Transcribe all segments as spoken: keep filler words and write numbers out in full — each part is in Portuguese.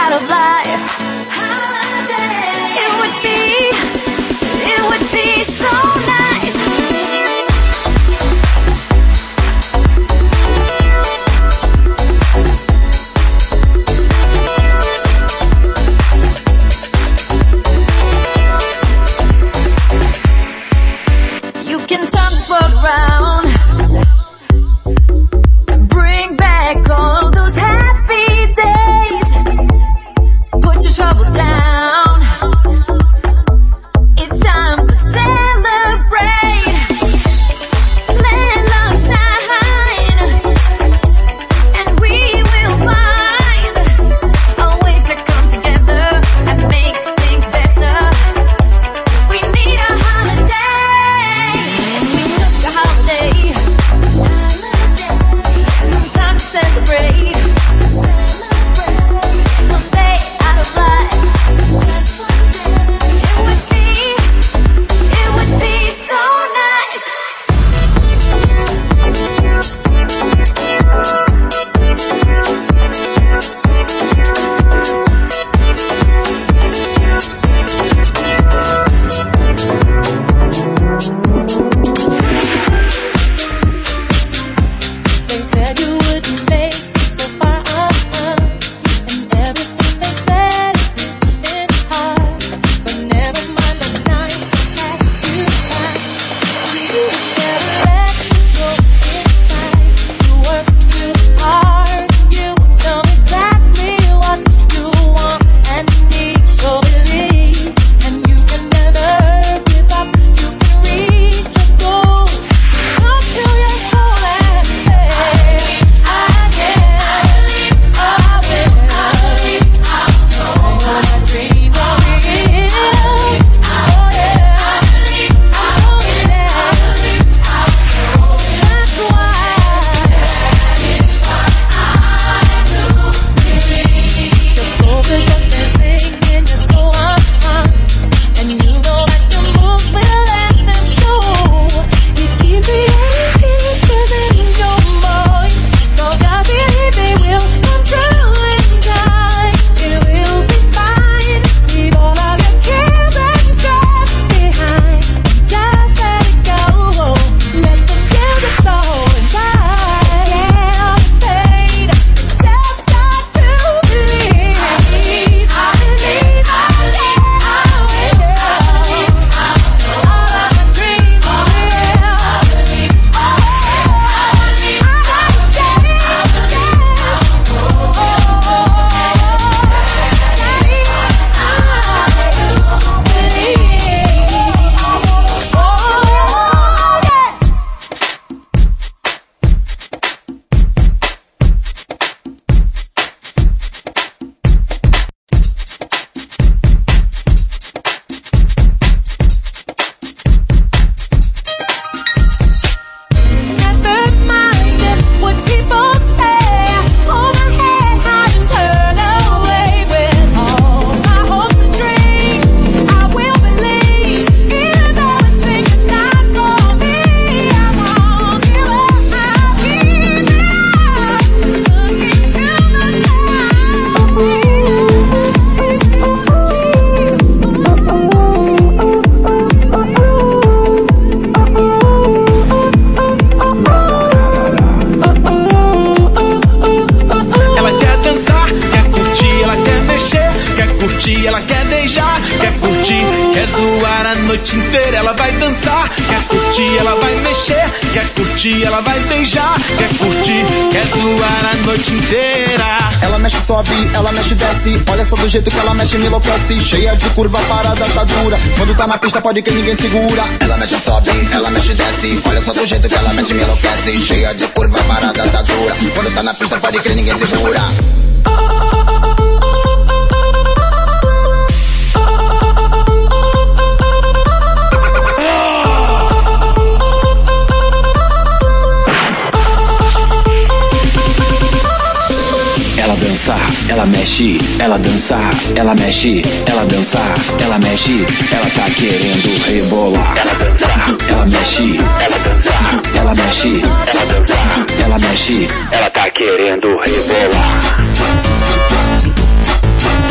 out of life. Holiday. It would be, it would be so nice. You can turn this world around. Bring back all of those happy days. Put your troubles down. It's time to celebrate. Let love shine. And we will find a way to come together and make things better. We need a holiday. We took a holiday. Some time to celebrate. One day out of life. Just one day. It would be, it would be so nice. They said you wouldn't make it so far, uh-uh. And ever since they said it, it's been hard. But never mind the night that you had. You never let me go inside. You work too hard. You know exactly what you want and need. So believe, and you can never give up. You can reach your goals. Come to your soul and say, I can. I believe, I will. I believe, I know my dreams are real. Oh yeah, I believe, I know it. That's why the both are just dancing in your soul, uh-huh. And you know that your moves will let them show. You keep creating pictures in your mind. So just believe they will come true in time. It will be fine. Leave all of your cares and stress behind. Just let it go. Let the music flow inside. Get off the pain. Just start to believe. I believe, I believe, I believe, I will. All of my dreams are real. I believe, I believe, I believe, I Never mind what people say. Hold my head high and turn away with all my hopes and dreams. I will believe, even though it seems it's not for me. I won't give up. I'll keep it up, looking to the Ela quer dançar, quer curtir, ela quer mexer, quer curtir, ela quer beijar, quer curtir, quer zoar a noite inteira. Ela vai dançar, quer curtir, ela vai mexer, quer curtir, ela vai beijar, quer curtir, quer zoar a noite inteira. Ela mexe, sobe, ela mexe, desce. Olha só do jeito que ela mexe, me enlouquece. Cheia de curva, parada, tá dura. Quando tá na pista, pode que ninguém segura. Ela mexe, sobe, ela mexe, desce. Olha só do jeito que ela mexe, me enlouquece. Cheia de curva, parada, tá dura. Quando tá na pista, pode que ninguém segura. Ela dança, ela mexe, ela dança, ela mexe, ela dança, ela mexe, ela tá querendo rebolar. Ela dança, ela mexe, ela dança, ela mexe, ela dança, ela mexe, ela tá querendo rebolar.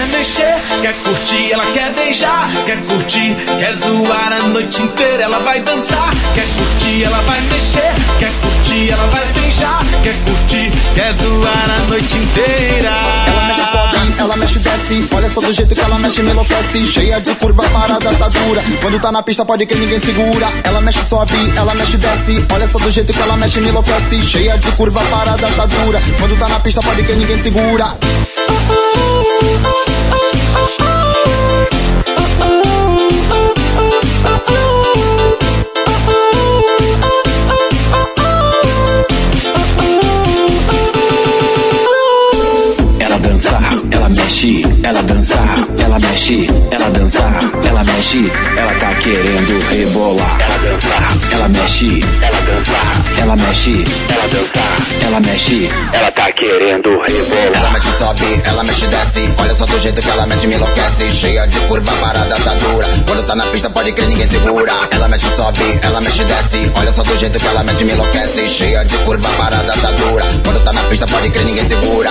quer mexer, quer curtir, ela quer beijar, quer curtir, quer zoar a noite inteira, ela vai dançar, quer curtir, ela vai mexer, quer curtir, ela vai beijar, quer curtir, quer zoar a noite inteira. Ela mexe, sobe, ela mexe, desce. Olha só do jeito que ela mexe, me enlouquece. Cheia de curva, parada, tá dura. Quando tá na pista, pode que ninguém segura. Ela mexe, sobe, ela mexe, desce. Olha só do jeito que ela mexe, me enlouquece. Cheia de curva, parada, tá dura. Quando tá na pista, pode que ninguém segura. Ela dançar, ela mexe, ela dançar, ela mexe, ela dançar, ela mexe, ela tá querendo rebolar. Ela dançar, ela mexe, ela dançar, ela mexe, ela dançar, ela mexe, ela tá querendo rebolar. Ela mexe, sobe, ela mexe, desce. Olha só do jeito que ela mexe, me enlouquece. Cheia de curva, parada, tá dura. Quando tá na pista, pode crer, ninguém segura. Ela mexe, sobe, ela mexe, desce. Olha só do jeito que ela mexe, me enlouquece. Cheia de curva, parada, tá dura. Quando tá na pista, pode crer, ninguém segura.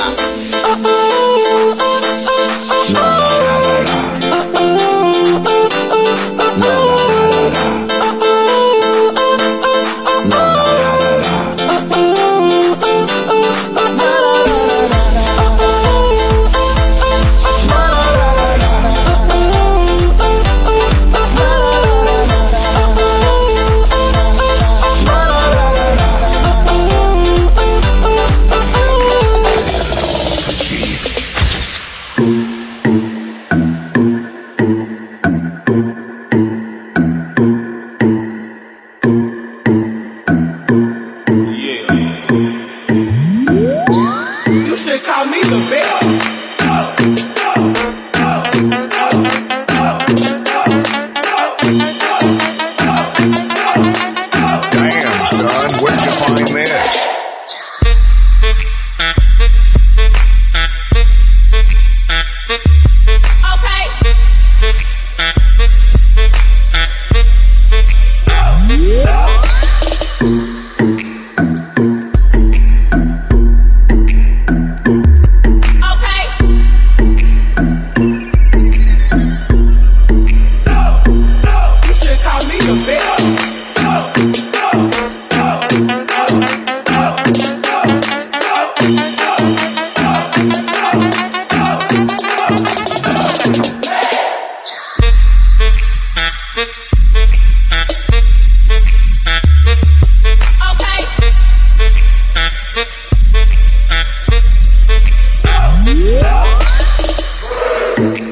Okay.